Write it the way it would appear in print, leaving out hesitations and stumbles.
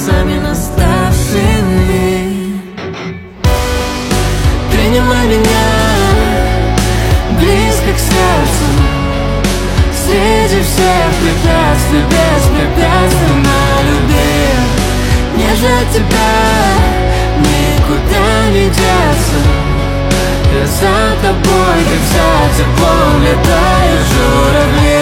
сами наставшими. Принимай меня близко к сердцу, среди всех препятствий беспрепятственно люби. Мне же от тебя никуда не деться. Я за тобой, как за теплом летают журавли.